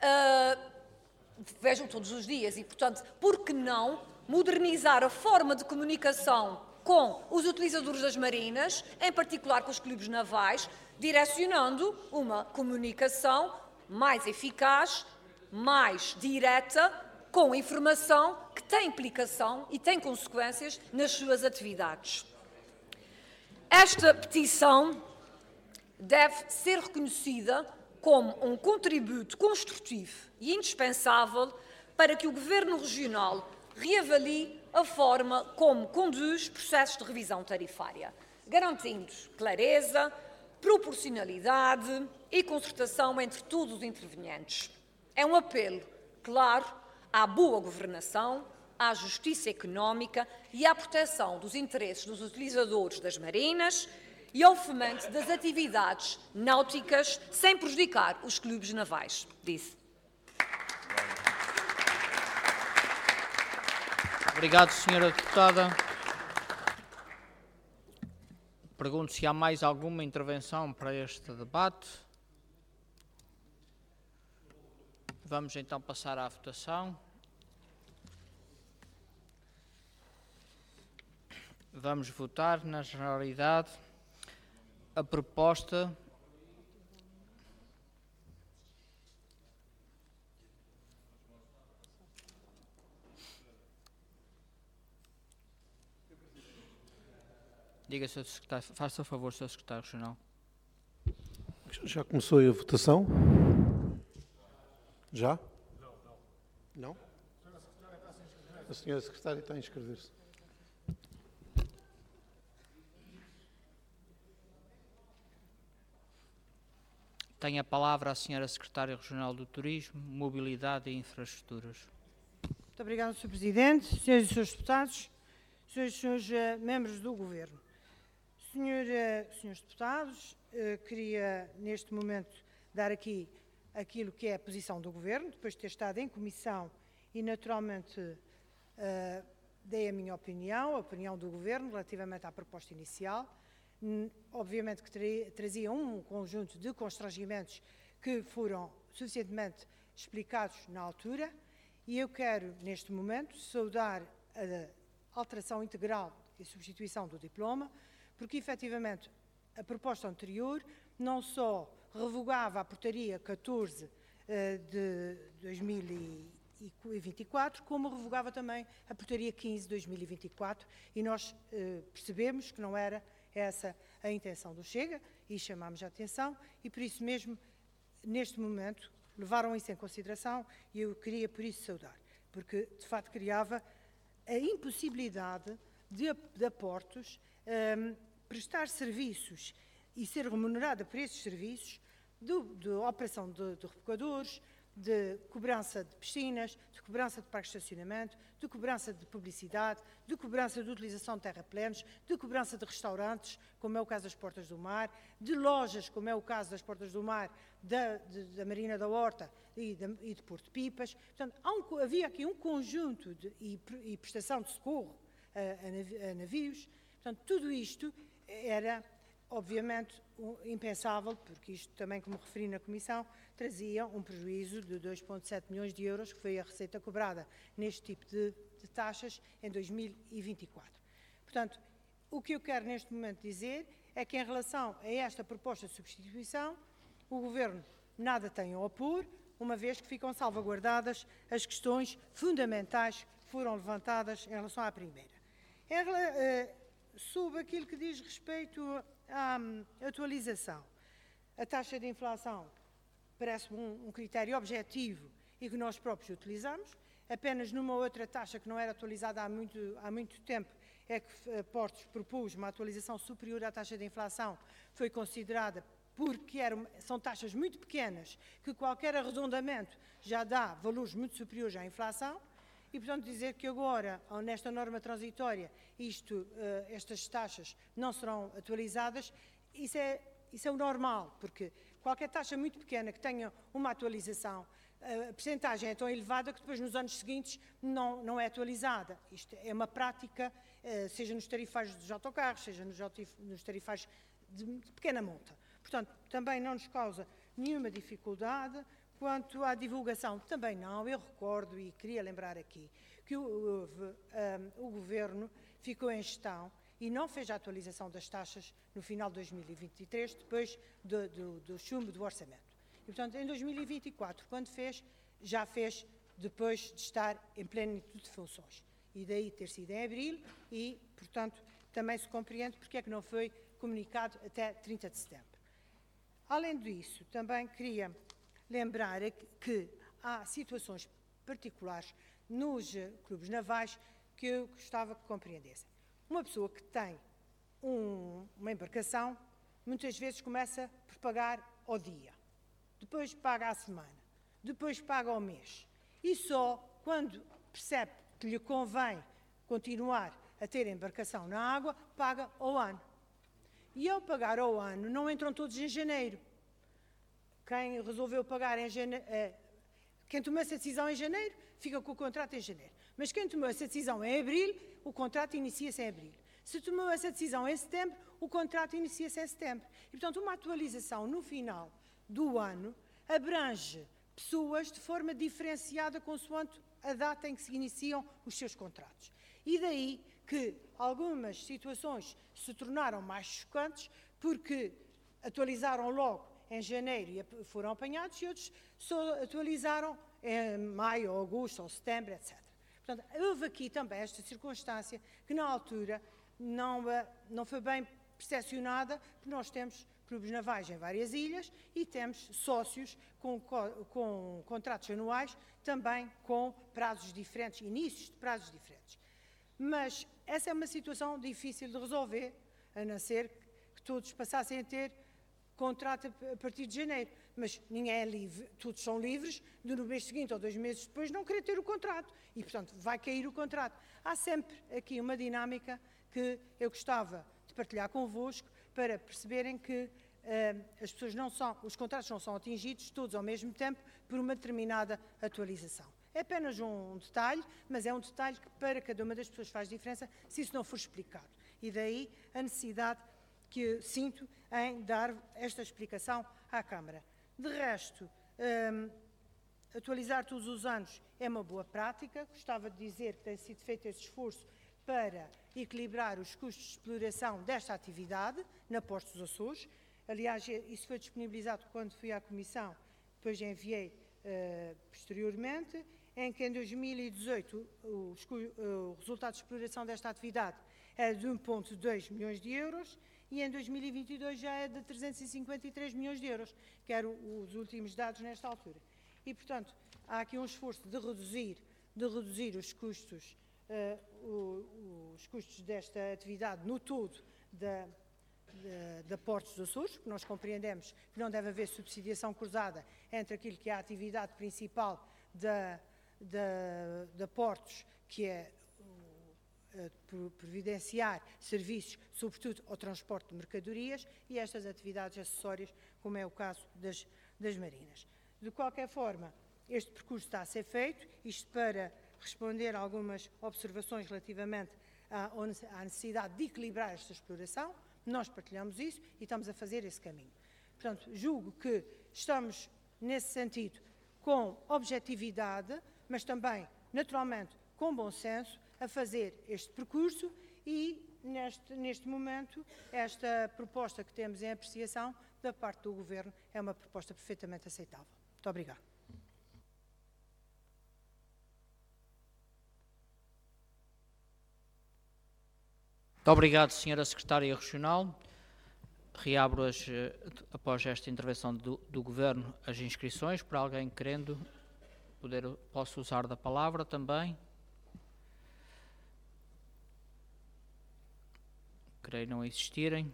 vejam todos os dias e, portanto, por que não modernizar a forma de comunicação com os utilizadores das marinas, em particular com os clubes navais, direcionando uma comunicação mais eficaz, mais direta, com informação que tem implicação e tem consequências nas suas atividades. Esta petição deve ser reconhecida como um contributo construtivo e indispensável para que o Governo Regional reavalie a forma como conduz processos de revisão tarifária, garantindo clareza, proporcionalidade e concertação entre todos os intervenientes. É um apelo, claro, à boa governação, à justiça económica e à proteção dos interesses dos utilizadores das marinas e ao fomento das atividades náuticas sem prejudicar os clubes navais, disse. Obrigado, Sra. Deputada. Pergunto se há mais alguma intervenção para este debate. Vamos então passar à votação. Vamos votar, na generalidade, a proposta Diga, Sr. Secretário, faça o favor, Sr. Secretário Regional. Já começou a votação? Já? Não? A senhora Secretária está a inscrever-se. Tem a palavra a Senhora Secretária Regional do Turismo, Mobilidade e Infraestruturas. Muito obrigada, Sr. Presidente, senhoras e senhores deputados, senhoras e senhores membros do Governo. Senhores deputados, queria neste momento dar aqui aquilo que é a posição do Governo, depois de ter estado em comissão e naturalmente dei a minha opinião, a opinião do Governo relativamente à proposta inicial. Obviamente que trazia um conjunto de constrangimentos que foram suficientemente explicados na altura e eu quero neste momento saudar a alteração integral e substituição do diploma, porque efetivamente a proposta anterior não só revogava a portaria 14 de 2024, como revogava também a portaria 15 de 2024 e nós percebemos que não era essa a intenção do Chega e chamámos a atenção e por isso mesmo, neste momento, levaram isso em consideração e eu queria por isso saudar, porque de facto criava a impossibilidade de aportos prestar serviços e ser remunerada por esses serviços de operação de rebocadores, de cobrança de piscinas, de cobrança de parques de estacionamento, de cobrança de publicidade, de cobrança de utilização de terraplenos, de cobrança de restaurantes, como é o caso das Portas do Mar, de lojas, como é o caso das Portas do Mar, da Marina da Horta e de Porto de Pipas. Portanto, havia aqui um conjunto e prestação de socorro a navios. Portanto, tudo isto era, obviamente, impensável, porque isto também, como referi na Comissão, trazia um prejuízo de 2,7 milhões de euros, que foi a receita cobrada neste tipo de taxas em 2024. Portanto, o que eu quero neste momento dizer é que em relação a esta proposta de substituição, o Governo nada tem a opor, uma vez que ficam salvaguardadas as questões fundamentais que foram levantadas em relação à primeira. Sobre aquilo que diz respeito à atualização, a taxa de inflação parece um critério objetivo e que nós próprios utilizamos. Apenas numa outra taxa que não era atualizada há muito tempo é que Portos propôs uma atualização superior à taxa de inflação, foi considerada porque são taxas muito pequenas, que qualquer arredondamento já dá valores muito superiores à inflação. E, portanto, dizer que agora, nesta norma transitória, estas taxas não serão atualizadas, isso é o normal, porque qualquer taxa muito pequena que tenha uma atualização, a percentagem é tão elevada que depois nos anos seguintes não é atualizada. Isto é uma prática, seja nos tarifários dos autocarros, seja nos tarifários de pequena monta. Portanto, também não nos causa nenhuma dificuldade. Quanto à divulgação, também não. Eu recordo e queria lembrar aqui que o Governo ficou em gestão e não fez a atualização das taxas no final de 2023, depois do chumbo do orçamento. E, portanto, em 2024, quando fez, já fez depois de estar em plenitude de funções. E daí ter sido em abril e, portanto, também se compreende porque é que não foi comunicado até 30 de setembro. Além disso, também queria lembrar que há situações particulares nos clubes navais que eu gostava que compreendessem. Uma pessoa que tem uma embarcação, muitas vezes começa por pagar ao dia, depois paga à semana, depois paga ao mês. E só quando percebe que lhe convém continuar a ter embarcação na água, paga ao ano. E ao pagar ao ano, não entram todos em janeiro. Quem resolveu pagar em janeiro, quem tomou essa decisão em janeiro, fica com o contrato em janeiro. Mas quem tomou essa decisão em abril, o contrato inicia-se em abril. Se tomou essa decisão em setembro, o contrato inicia-se em setembro. E, portanto, uma atualização no final do ano abrange pessoas de forma diferenciada consoante a data em que se iniciam os seus contratos. E daí que algumas situações se tornaram mais chocantes porque atualizaram logo em janeiro e foram apanhados, e outros só atualizaram em maio, ou agosto, ou setembro, etc. Portanto, houve aqui também esta circunstância que, na altura, não foi bem percepcionada, porque nós temos clubes navais em várias ilhas e temos sócios com contratos anuais, também com prazos diferentes, inícios de prazos diferentes. Mas essa é uma situação difícil de resolver, a não ser que todos passassem a ter contrato a partir de janeiro. Mas ninguém é livre, todos são livres de no mês seguinte ou 2 meses depois não querer ter o contrato. E, portanto, vai cair o contrato. Há sempre aqui uma dinâmica que eu gostava de partilhar convosco para perceberem que os contratos não são atingidos todos ao mesmo tempo por uma determinada atualização. É apenas um detalhe, mas é um detalhe que para cada uma das pessoas faz diferença se isso não for explicado. E daí a necessidade que eu sinto em dar esta explicação à Câmara. De resto, atualizar todos os anos é uma boa prática. Gostava de dizer que tem sido feito esse esforço para equilibrar os custos de exploração desta atividade na Portos dos Açores. Aliás, isso foi disponibilizado quando fui à Comissão, depois enviei posteriormente, em que em 2018 o resultado de exploração desta atividade é de 1,2 milhões de euros e em 2022 já é de 353 milhões de euros, que eram os últimos dados nesta altura. E, portanto, há aqui um esforço de reduzir os custos desta atividade no todo da Portos dos Açores, porque nós compreendemos que não deve haver subsidiação cruzada entre aquilo que é a atividade principal da Portos, que é providenciar serviços, sobretudo ao transporte de mercadorias, e estas atividades acessórias, como é o caso das marinas. De qualquer forma, este percurso está a ser feito, isto para responder a algumas observações relativamente à necessidade de equilibrar esta exploração. Nós partilhamos isso e estamos a fazer esse caminho. Portanto, julgo que estamos, nesse sentido, com objetividade, mas também, naturalmente, com bom senso, a fazer este percurso e, neste momento, esta proposta que temos em apreciação da parte do Governo é uma proposta perfeitamente aceitável. Muito obrigada. Muito obrigado, Sra. Secretária Regional. Reabro, após esta intervenção do Governo, as inscrições. Para alguém querendo, posso usar da palavra também. Creio não existirem.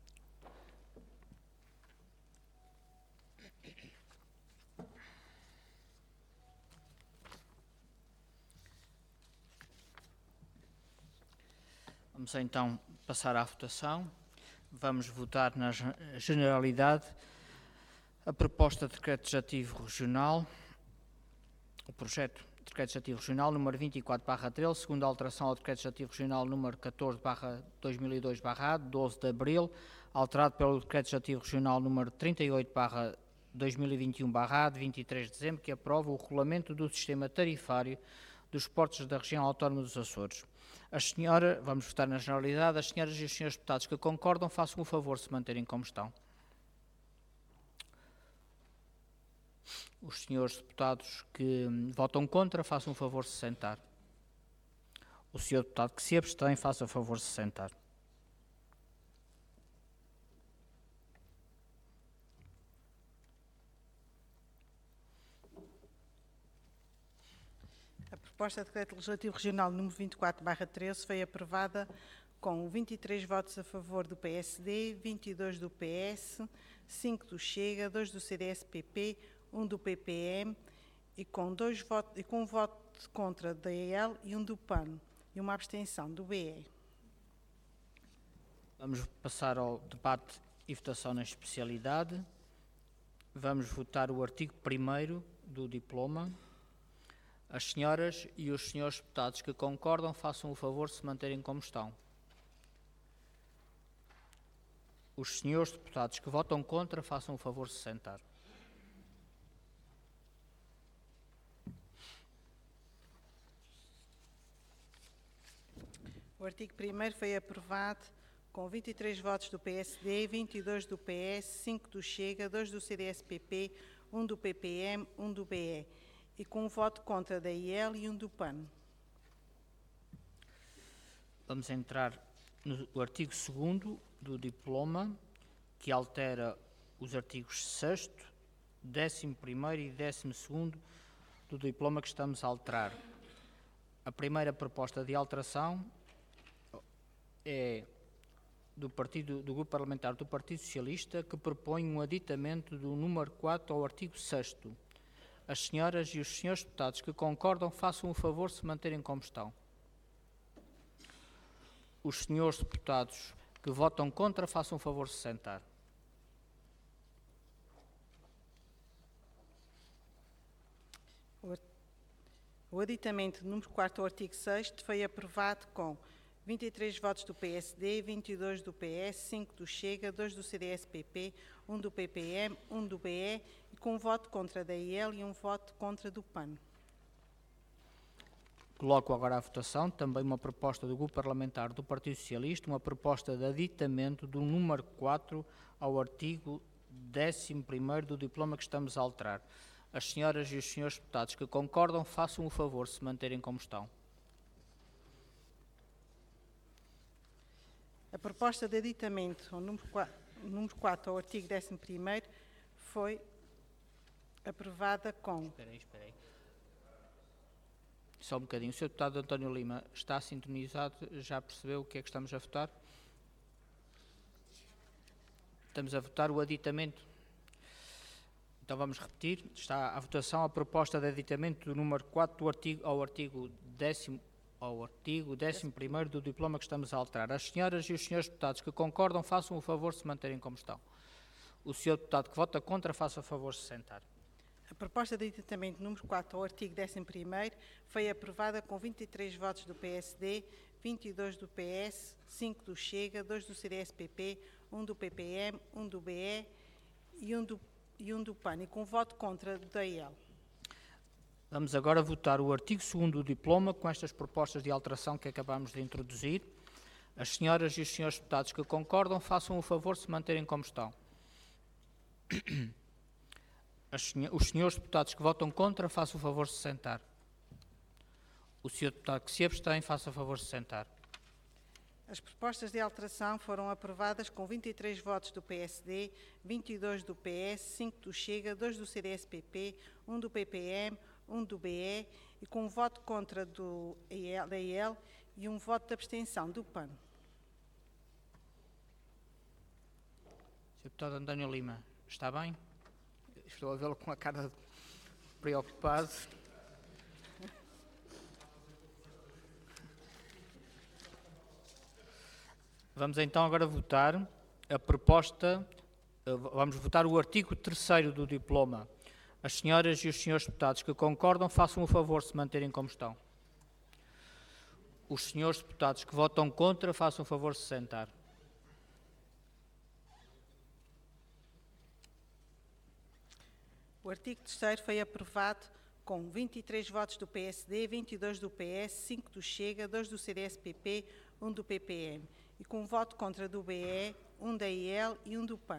Vamos então passar à votação. Vamos votar na generalidade a proposta de decreto legislativo regional, o projeto de decreto legislativo regional número 24/13, segunda alteração ao decreto legislativo regional número 14/2002/A, 12 de abril, alterado pelo decreto legislativo regional número 38/2021/A, de 23 de dezembro, que aprova o regulamento do sistema tarifário dos portos da região autónoma dos Açores. Vamos votar na generalidade. As senhoras e os senhores deputados que concordam, façam o favor de se manterem como estão. Os senhores deputados que votam contra, façam o favor de se sentar. O senhor deputado que se abstém, faça o favor de se sentar. A proposta de decreto legislativo regional número 24/13 foi aprovada com 23 votos a favor do PSD, 22 do PS, 5 do Chega, 2 do CDS-PP, 1 do PPM e com um voto contra da EL e 1 do PAN e uma abstenção do BE. Vamos passar ao debate e votação na especialidade. Vamos votar o artigo 1º do diploma. As senhoras e os senhores deputados que concordam, façam o favor de se manterem como estão. Os senhores deputados que votam contra, façam o favor de se sentar. O artigo 1º foi aprovado com 23 votos do PSD, 22 do PS, 5 do Chega, 2 do CDS-PP, 1 do PPM, 1 do BE, e com um voto contra da IEL e 1 do PAN. Vamos entrar no artigo 2º do diploma, que altera os artigos 6º, 11º e 12º do diploma que estamos a alterar. A primeira proposta de alteração é do Grupo Parlamentar do Partido Socialista, que propõe um aditamento do número 4 ao artigo 6º. As senhoras e os senhores deputados que concordam, façam o favor de se manterem como estão. Os senhores deputados que votam contra, façam o favor de se sentar. O aditamento número 4 ao artigo 6º foi aprovado com 23 votos do PSD, 22 do PS, 5 do Chega, 2 do CDS-PP, 1 do PPM, 1 do BE, e com um voto contra da IEL e um voto contra do PAN. Coloco agora à votação também uma proposta do Grupo Parlamentar do Partido Socialista, uma proposta de aditamento do número 4 ao artigo 11º do diploma que estamos a alterar. As senhoras e os senhores deputados que concordam, façam o favor de se manterem como estão. A proposta de aditamento ao número 4 ao artigo 11º foi aprovada com... Espera aí. Só um bocadinho. O Sr. Deputado António Lima está sintonizado? Já percebeu o que é que estamos a votar? Estamos a votar o aditamento. Então vamos repetir. Está à votação a proposta de aditamento do número 4 do ao artigo 11º do diploma que estamos a alterar. As senhoras e os senhores deputados que concordam, façam o favor de se manterem como estão. O senhor deputado que vota contra, faça o favor de se sentar. A proposta de aditamento número 4 ao artigo 11º foi aprovada com 23 votos do PSD, 22 do PS, 5 do Chega, 2 do CDS-PP, 1 do PPM, 1 do BE e 1 do PAN, e com voto contra da IEL. Vamos agora votar o artigo 2º do diploma com estas propostas de alteração que acabamos de introduzir. As senhoras e os senhores deputados que concordam, façam o favor de se manterem como estão. Os senhores deputados que votam contra, façam o favor de se sentar. O senhor deputado que se abstém, faça o favor de se sentar. As propostas de alteração foram aprovadas com 23 votos do PSD, 22 do PS, 5 do Chega, 2 do CDS-PP, 1 do PPM, 1 do BE e com um voto contra da IEL e um voto de abstenção do PAN. Sr. Deputado António Lima, está bem? Estou a vê-lo com a cara preocupado. Vamos então agora votar a proposta, vamos votar o artigo 3º do diploma. As senhoras e os senhores deputados que concordam, façam o favor de se manterem como estão. Os senhores deputados que votam contra, façam o favor de se sentar. O artigo 3º foi aprovado com 23 votos do PSD, 22 do PS, 5 do Chega, 2 do CDS-PP, 1 do PPM e com um voto contra do BE, 1 da IEL e 1 do PAN.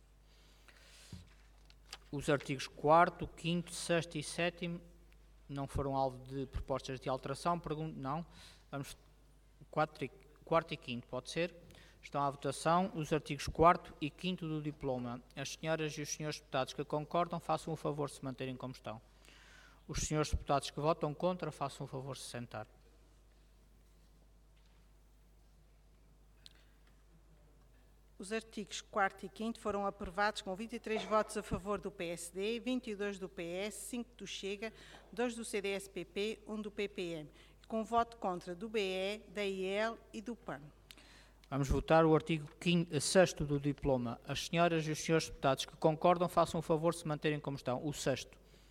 Os artigos 4º, 5º, 6º e 7º não foram alvo de propostas de alteração. Pergunto, não. Vamos 4º e 5º, pode ser? Estão à votação os artigos 4º e 5º do diploma. As senhoras e os senhores deputados que concordam, façam o favor de se manterem como estão. Os senhores deputados que votam contra, façam o favor de se sentar. Os artigos 4º e 5º foram aprovados com 23 votos a favor do PSD, 22 do PS, 5 do Chega, 2 do CDS-PP, 1 do PPM, com voto contra do BE, da IEL e do PAN. Vamos votar o artigo 6º do diploma. As senhoras e os senhores deputados que concordam, façam o favor de se manterem como estão. O 6º.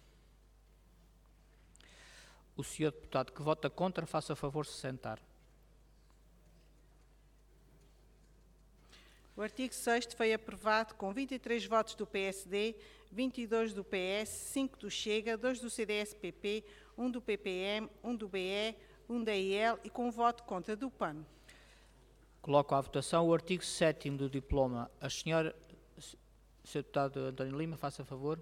O senhor deputado que vota contra, faça o favor de se sentar. O artigo 6º foi aprovado com 23 votos do PSD, 22 do PS, 5 do Chega, 2 do CDS-PP, 1 do PPM, 1 do BE, 1 da IEL e com um voto contra do PAN. Coloco à votação o artigo 7º do diploma. A senhora, Sr. Deputado António Lima, faça favor.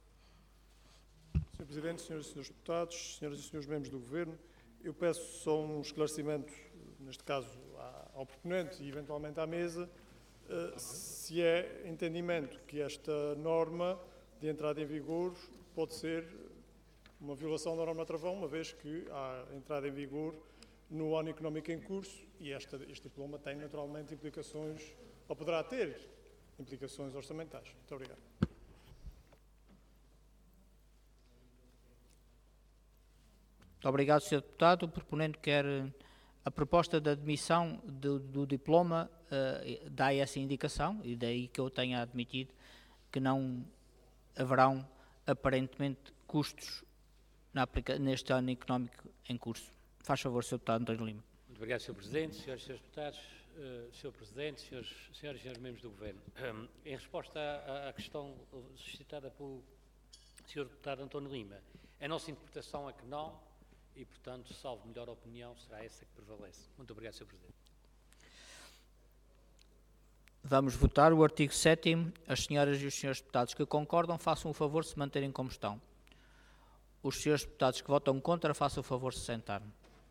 Sr. Presidente, senhoras e senhores deputados, senhoras e senhores membros do Governo, eu peço só um esclarecimento, neste caso ao proponente e eventualmente à mesa, se é entendimento que esta norma de entrada em vigor pode ser uma violação da norma travão, uma vez que há entrada em vigor no ano económico em curso e este diploma tem naturalmente implicações, ou poderá ter implicações orçamentais. Muito obrigado. Muito obrigado, Sr. Deputado. O proponente quer a proposta de admissão do diploma, dá essa indicação, e daí que eu tenha admitido que não haverão, aparentemente, custos neste ano económico em curso. Faz favor, Sr. Deputado António Lima. Muito obrigado, Sr. Presidente, senhoras e senhores deputados, Sr. Presidente, senhoras e senhores membros do Governo. Em resposta à questão suscitada pelo Sr. Deputado António Lima, a nossa interpretação é que não, e, portanto, salvo melhor opinião, será essa que prevalece. Muito obrigado, Sr. Presidente. Vamos votar o artigo 7º. As senhoras e os senhores deputados que concordam, façam o favor de se manterem como estão. Os senhores deputados que votam contra, façam o favor de se sentar.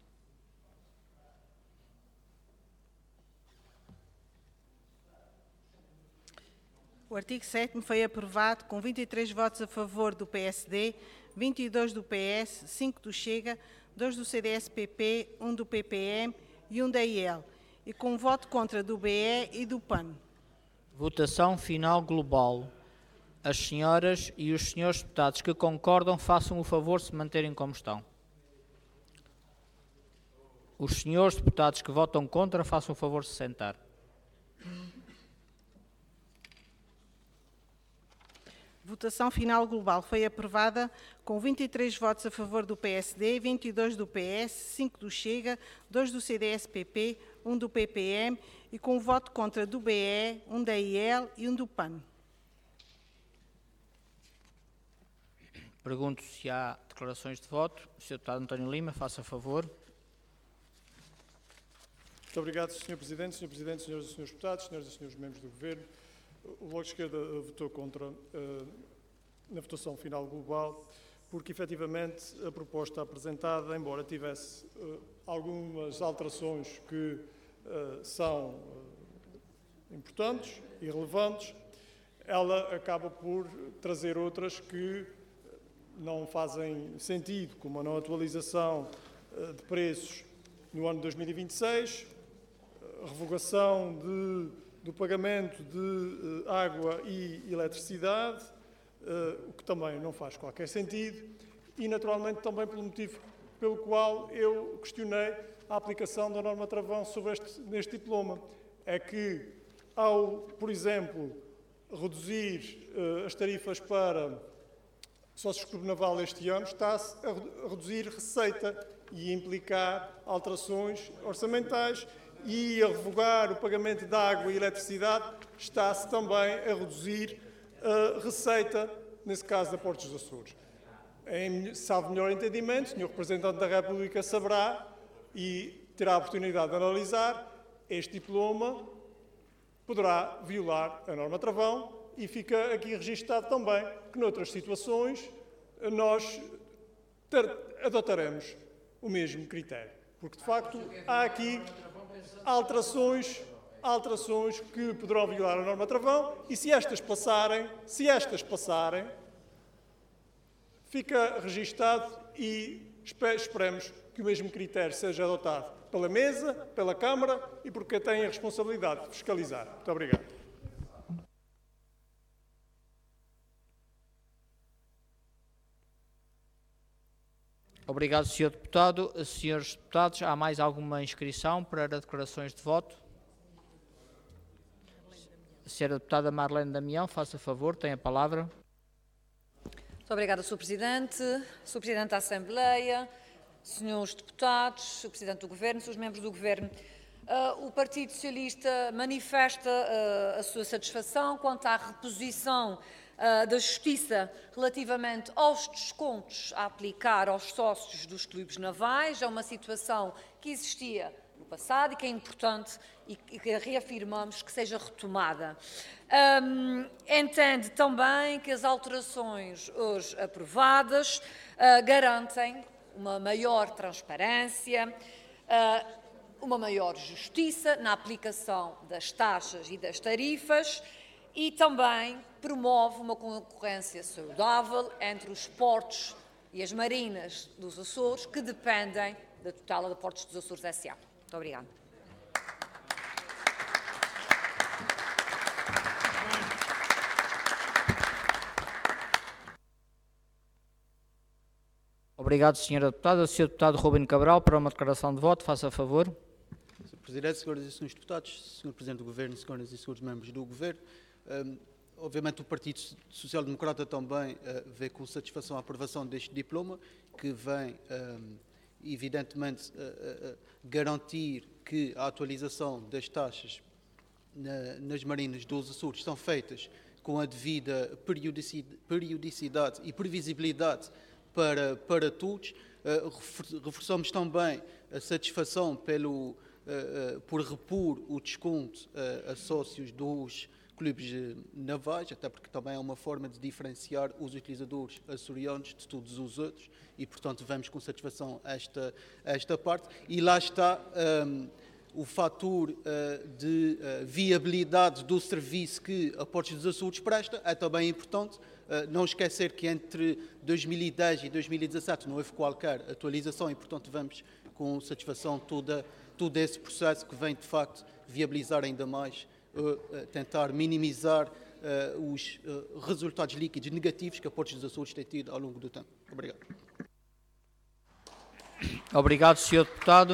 O artigo 7º foi aprovado com 23 votos a favor do PSD, 22 do PS, 5 do Chega, 2 do CDS-PP, 1 do PPM e 1 da IEL, e com um voto contra do BE e do PAN. Votação final global. As senhoras e os senhores deputados que concordam, façam o favor de se manterem como estão. Os senhores deputados que votam contra, façam o favor de se sentar. Votação final global foi aprovada com 23 votos a favor do PSD, 22 do PS, 5 do Chega, 2 do CDS-PP, 1 do PPM e com um voto contra do BE, 1 da IEL e 1 do PAN. Pergunto se há declarações de voto. O Sr. Deputado António Lima, faça favor. Muito obrigado, Sr. Presidente. Sr. Presidente, senhoras e senhores deputados, senhoras e senhores membros do Governo. O Bloco de Esquerda votou contra na votação final global, porque efetivamente a proposta apresentada, embora tivesse algumas alterações que são importantes e relevantes, ela acaba por trazer outras que não fazem sentido, como a não atualização de preços no ano de 2026, a revogação do pagamento de água e eletricidade, o que também não faz qualquer sentido, e naturalmente também pelo motivo pelo qual eu questionei a aplicação da norma travão sobre neste diploma. É que, ao, por exemplo, reduzir as tarifas para sócios de clube naval este ano, está-se a reduzir receita e implicar alterações orçamentais, e a revogar o pagamento de água e eletricidade, está-se também a reduzir a receita, nesse caso da Portos dos Açores. Salvo melhor entendimento, o Sr. Representante da República saberá e terá a oportunidade de analisar, este diploma poderá violar a norma travão, e fica aqui registado também que noutras situações nós adotaremos o mesmo critério. Porque, de facto, há aqui alterações que poderão violar a norma travão, e se estas passarem, fica registado, e esperemos que o mesmo critério seja adotado pela Mesa, pela Câmara e por quem tem a responsabilidade de fiscalizar. Muito obrigado. Obrigado, Sr. Deputado. Senhores deputados, há mais alguma inscrição para declarações de voto? Sra. Deputada Marlene Damião, faça favor, tem a palavra. Muito obrigada, Sr. Presidente, Sr. Presidente da Assembleia, senhores deputados, Sr. Presidente do Governo, senhores membros do Governo. o Partido Socialista manifesta a sua satisfação quanto à reposição da Justiça relativamente aos descontos a aplicar aos sócios dos clubes navais. É uma situação que existia no passado e que é importante e que reafirmamos que seja retomada. Entende também que as alterações hoje aprovadas garantem uma maior transparência, uma maior justiça na aplicação das taxas e das tarifas e também promove uma concorrência saudável entre os portos e as marinas dos Açores, que dependem da tutela de Portos dos Açores S.A. Muito obrigada. Obrigado, Sra. Deputada. Sr. Deputado Rubem Cabral, para uma declaração de voto, faça favor. Sr. Presidente, Senhoras e Senhores Deputados, Sr. Presidente do Governo, Senhoras e Senhores Membros do Governo, obviamente o Partido Social Democrata também vê com satisfação a aprovação deste diploma, que vem, evidentemente, garantir que a atualização das taxas nas marinas dos Açores são feitas com a devida periodicidade e previsibilidade para todos. Reforçamos também a satisfação por repor o desconto a sócios dos clubes navais, até porque também é uma forma de diferenciar os utilizadores açorianos de todos os outros e, portanto, vemos com satisfação esta parte. E lá está o fator de viabilidade do serviço que a Portos dos Açores presta, é também importante. Não esquecer que entre 2010 e 2017 não houve qualquer atualização e, portanto, vemos com satisfação todo esse processo que vem, de facto, viabilizar ainda mais, tentar minimizar os resultados líquidos negativos que a Portos dos Açores tem tido ao longo do tempo. Obrigado. Obrigado, Sr. Deputado.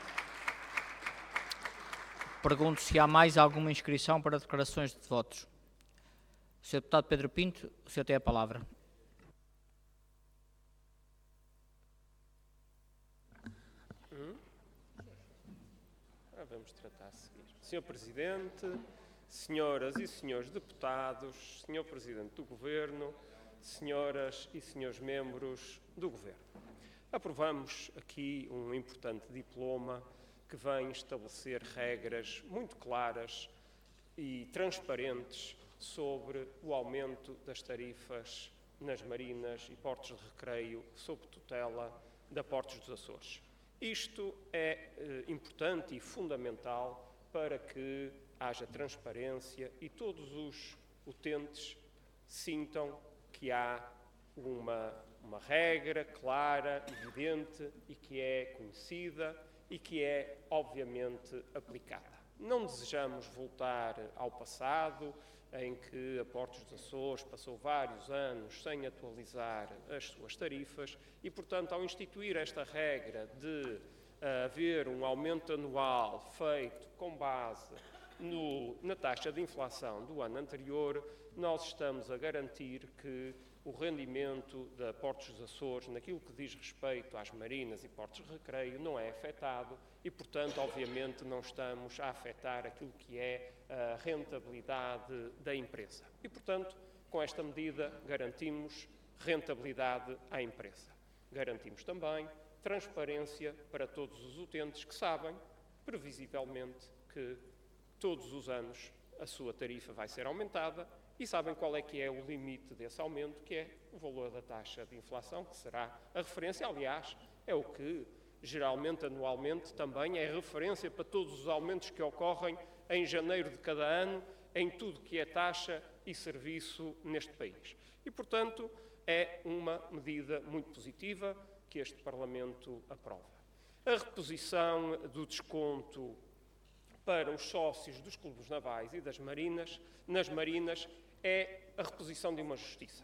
Pergunto se há mais alguma inscrição para declarações de votos. Sr. Deputado Pedro Pinto, o senhor tem a palavra. Vamos tratar a seguir. Sr. Presidente, senhoras e senhores deputados, Sr. Presidente do Governo, senhoras e senhores membros do Governo. Aprovamos aqui um importante diploma que vem estabelecer regras muito claras e transparentes sobre o aumento das tarifas nas marinas e portos de recreio sob tutela da Portos dos Açores. Isto é importante e fundamental para que haja transparência e todos os utentes sintam que há uma regra clara, evidente e que é conhecida e que é, obviamente, aplicada. Não desejamos voltar ao passado, em que a Portos dos Açores passou vários anos sem atualizar as suas tarifas e, portanto, ao instituir esta regra de haver um aumento anual feito com base na taxa de inflação do ano anterior, nós estamos a garantir que o rendimento da Portos dos Açores, naquilo que diz respeito às marinas e portos de recreio, não é afetado e, portanto, obviamente, não estamos a afetar aquilo que é a rentabilidade da empresa. E, portanto, com esta medida, garantimos rentabilidade à empresa. Garantimos também transparência para todos os utentes que sabem, previsivelmente, que todos os anos a sua tarifa vai ser aumentada e sabem qual é que é o limite desse aumento, que é o valor da taxa de inflação, que será a referência. Aliás, é o que, geralmente, anualmente, também é referência para todos os aumentos que ocorrem em janeiro de cada ano, em tudo que é taxa e serviço neste país. E, portanto, é uma medida muito positiva que este Parlamento aprova. A reposição do desconto para os sócios dos clubes navais e nas marinas, é a reposição de uma justiça.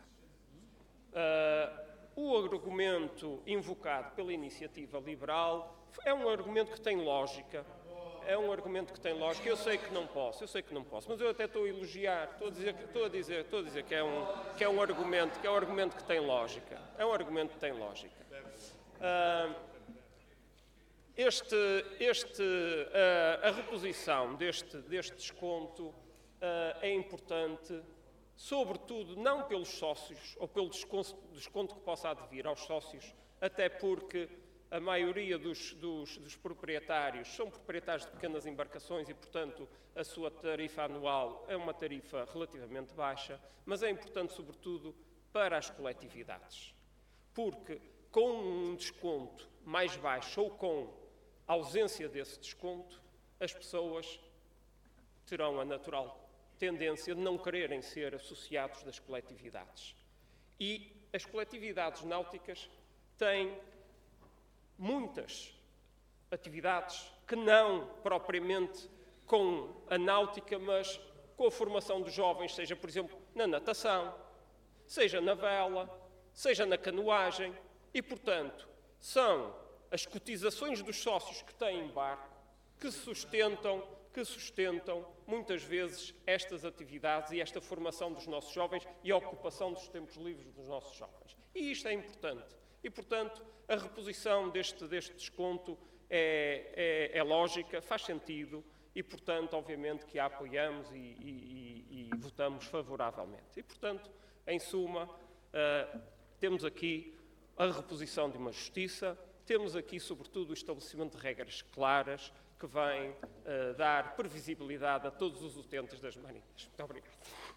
O argumento invocado pela iniciativa liberal é um argumento que tem lógica. Eu sei que não posso, mas eu até estou a elogiar, estou a dizer que é um argumento que tem lógica. É um argumento que tem lógica. a reposição deste desconto é importante, sobretudo não pelos sócios, ou pelo desconto que possa advir aos sócios, até porque a maioria dos proprietários são proprietários de pequenas embarcações e, portanto, a sua tarifa anual é uma tarifa relativamente baixa, mas é importante, sobretudo, para as coletividades. Porque com um desconto mais baixo ou com a ausência desse desconto, as pessoas terão a natural tendência de não quererem ser associados das coletividades. E as coletividades náuticas têm muitas atividades que não propriamente com a náutica, mas com a formação dos jovens, seja, por exemplo, na natação, seja na vela, seja na canoagem, e, portanto, são as cotizações dos sócios que têm barco que sustentam muitas vezes estas atividades e esta formação dos nossos jovens e a ocupação dos tempos livres dos nossos jovens. E isto é importante. E, portanto, a reposição deste desconto é lógica, faz sentido e, portanto, obviamente que a apoiamos e votamos favoravelmente. E, portanto, em suma, temos aqui a reposição de uma justiça, temos aqui, sobretudo, o estabelecimento de regras claras que vêm dar previsibilidade a todos os utentes das marinas. Muito obrigado.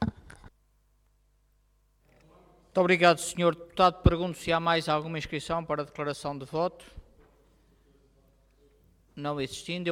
Muito obrigado, Sr. Deputado. Pergunto se há mais alguma inscrição para a declaração de voto. Não existindo.